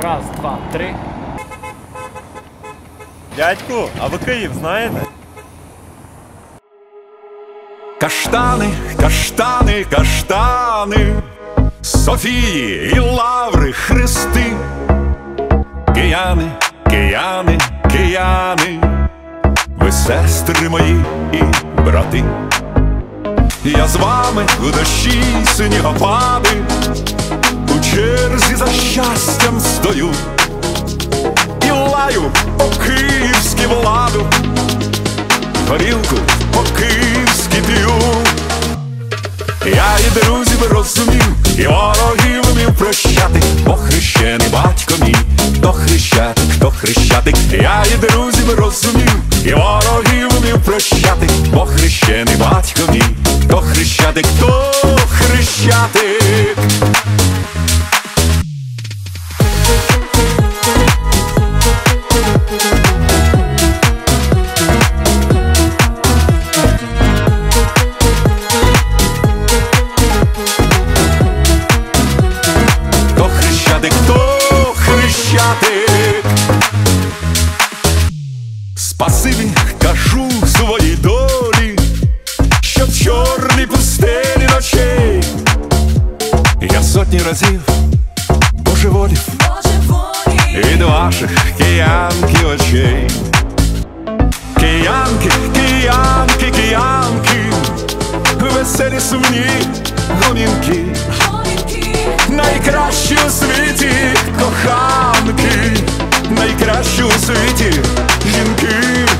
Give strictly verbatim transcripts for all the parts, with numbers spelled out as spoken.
Раз, два, три. Дядьку, а ви Київ знаєте? Каштани, каштани, каштани, Софії і Лаври хрести. Кияни, кияни, кияни, ви сестри мої і брати. Я з вами в дощі снігопади, у черзі за щастям стою і лаю по-київськи владу, горілку по-київськи п'ю. Я і друзів розумів, і ворогів вмів прощати, бо хрещений батько мій, то хрещатик, то хрещатик. Я і друзів розумів, і ворогів вмів прощати, бо хрещений батько мій, то хрещатик, то хрещатик. Хто хрещатик? Спасибі кажу своїй долі, що в чорній пустелі ночей я сотні разів божеволів від ваших киянки очей. Киянки, киянки, киянки, веселі сумні гомінки, найкращі у світі коханки, найкращі у світі жінки.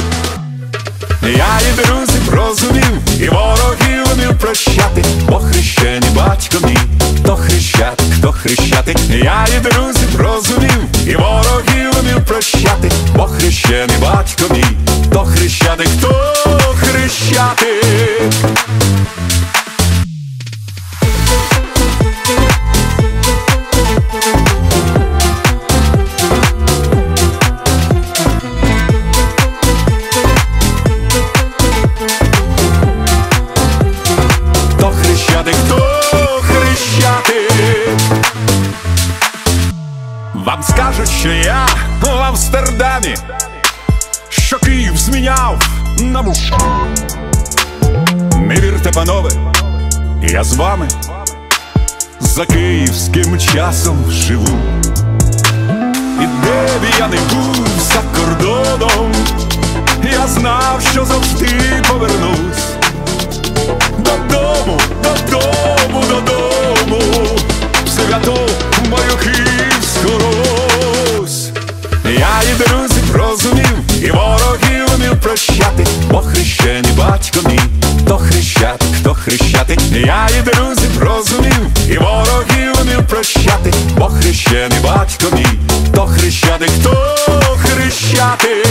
Я і друзів розумів, і ворогів вмів прощати, бо хрещений батько мій, то хрещатик, то хрещатик. Я і друзів розумів, і ворогів вмів прощати, бо хрещений батько мій, то хрещатик, то хрещатик. Вам скажуть, що я в Амстердамі, що Київ зміняв на муш. Не вірте, панове, я з вами за київським часом живу. І де б я не був за кордоном, я знав, що завжди повернусь додому, додому, додому, в святу мою Київську Русь. Я і друзів розумів, і ворогів вмів прощати, бо хрещений батько мій, то хрещатик, то хрещатик. Я і друзів розумів, і ворогів вмів прощати, бо хрещений батько мій, то хрещатик, то хрещатик.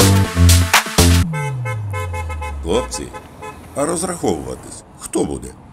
Хлопці, а розраховуватись хто буде?